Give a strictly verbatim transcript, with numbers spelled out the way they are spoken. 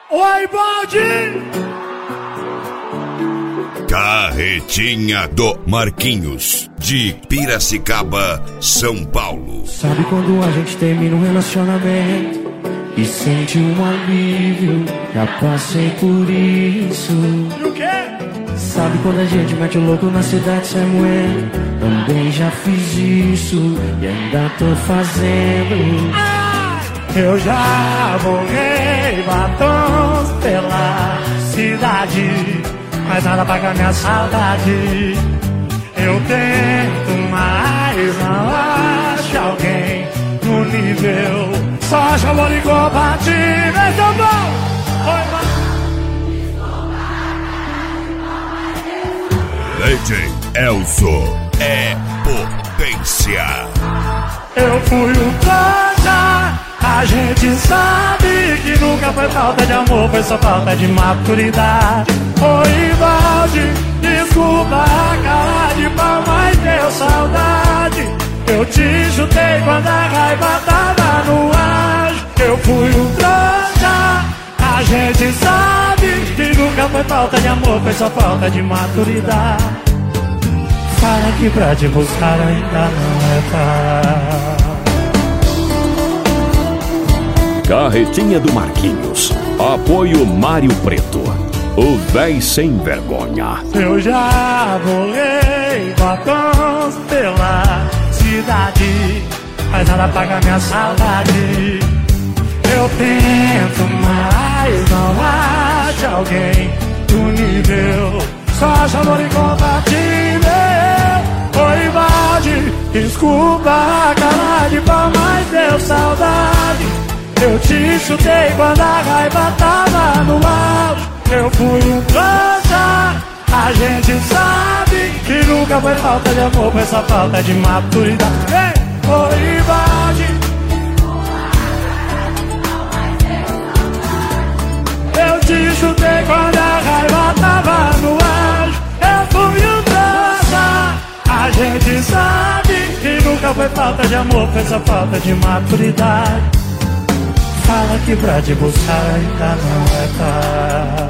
Oi, Baldi! Carretinha do Marquinhos, de Piracicaba, São Paulo. Sabe quando a gente termina um relacionamento e sente um alívio? Já passei por isso. E o quê? Sabe quando a gente mete o louco na cidade sem moer? Também já fiz isso e ainda tô fazendo. Ah! Eu já borrei batons pela cidade, mas nada paga minha saudade. Eu tento, mas não acho alguém no nível. Só acho amor incompatível. Esse é o bom. Oi, D J Elzo é potência. Eu fui um trouxa. A gente sabe que nunca foi falta de amor, foi só falta de maturidade. Oi, Valde, desculpa a cara de pau, mas deu saudade. Eu te chutei quando a raiva tava no ar. Eu fui um trouxa. A gente sabe que nunca foi falta de amor, foi só falta de maturidade. Fala que pra te buscar ainda não é fácil. Carretinha do Marquinhos. Apoio Mário Preto, o véi sem vergonha. Eu já borrei batons pela cidade, mas nada paga minha saudade. Eu tento, mas não acho alguém do nível. Só acho amor incompatível. Oi, Valde, desculpa a cara de pau, mas deu saudade. Eu te chutei quando a raiva tava no auge. Eu fui um trouxa. A gente sabe que nunca foi falta de amor, foi só falta de maturidade. Ei, oi, Valde. Eu te chutei quando a raiva tava no auge. Eu fui um trouxa. A gente sabe que nunca foi falta de amor, foi só falta de maturidade. Fala que pra te buscar ainda não é tarde.